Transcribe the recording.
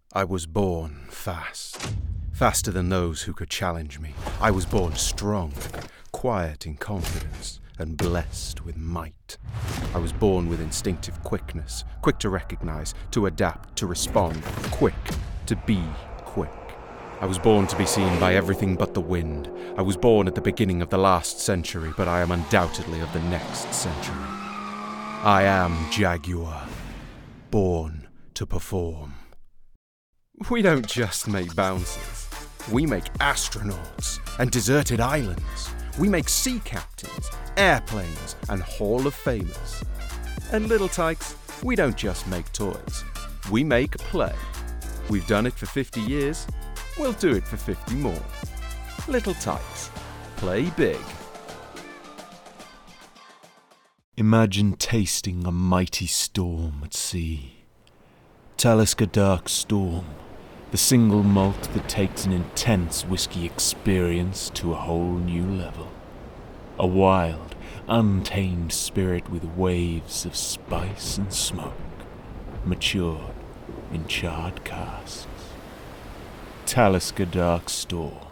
I was born fast, faster than those who could challenge me. I was born strong, quiet in confidence, and blessed with might. I was born with instinctive quickness, quick to recognize, to adapt, to respond, quick to be quick. I was born to be seen by everything but the wind. I was born at the beginning of the last century, but I am undoubtedly of the next century. I am Jaguar, born to perform. We don't just make bouncers. We make astronauts and deserted islands. We make sea captains, airplanes, and Hall of Famers. And Little Tykes, we don't just make toys. We make play. We've done it for 50 years. We'll do it for 50 more. Little Tykes, play big. Imagine tasting a mighty storm at sea. Talisker Dark Storm, the single malt that takes an intense whiskey experience to a whole new level. A wild, untamed spirit with waves of spice and smoke, matured in charred casks. Talisker Dark Storm.